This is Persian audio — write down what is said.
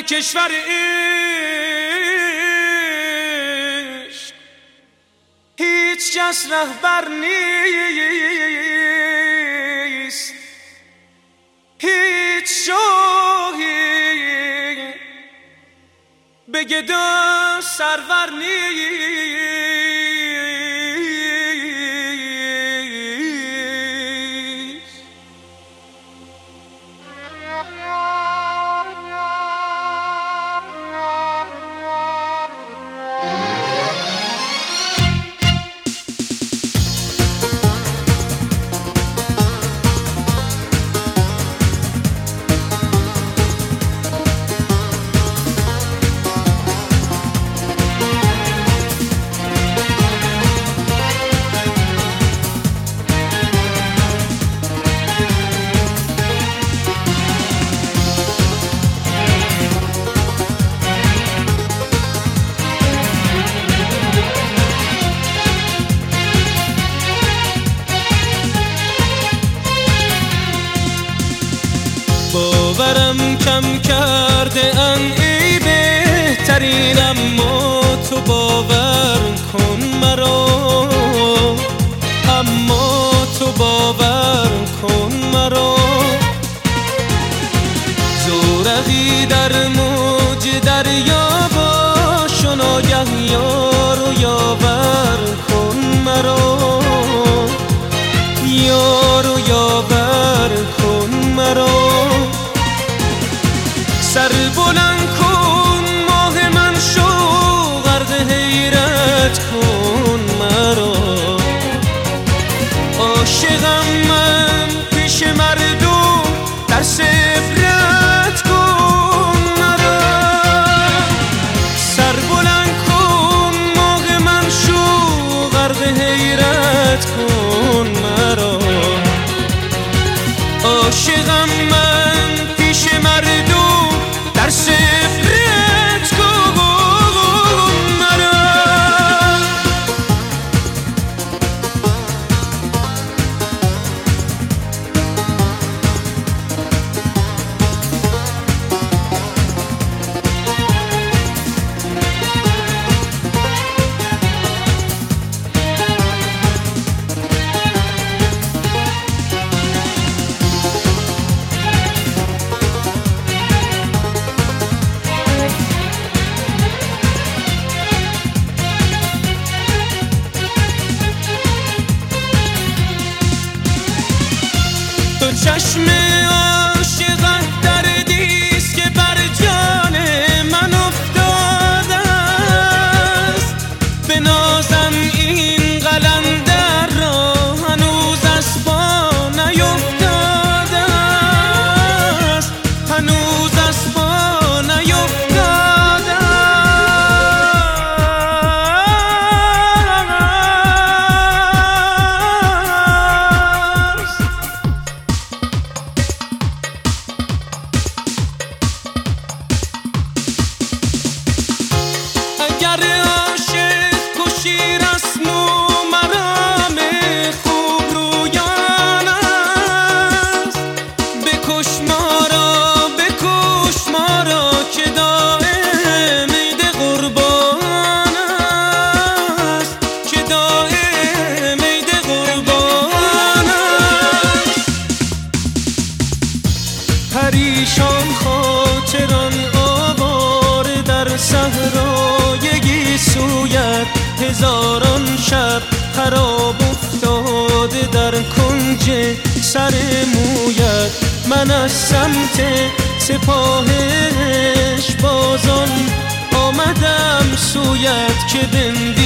کشور عشق هیچ کس رهبر نیست، هیچ شاهی به گدا سرور نیست. باورم کم کرده ان ای بهترین، اما تو باور کن مرا، اما تو باور کن مرا. زورقی در موج دریا باش و ناگه یار و یاور کن مرا، یار و یاور کن مرا. سر بلند کن ماه من شو غرق حیرت کن مرا. عاشقم من پیش مردم در عبرت کن مرا. سر بلند کن ماه من شو غرق حیرت کن مرا. عاشقم من پیش مردم در سفرت کن مرا. تو چشم عاشقت دردیست که بر جان من افتاده است. بنازم این قلندر را هنوز از پا نیفتاده است، هنوز از پا نیفتاده است. اگر عاشق کشی رسم و مرام خوب رویان است، بکش ما را که دائم عید قربان است، که دائم عید قربان است. پریشان خاطران آواره در صحرای گیسویت، هزاران شب خراب افتاده در کنج سر مویت. من از سمت سپاهش بازان آمدم سویت که بنویسم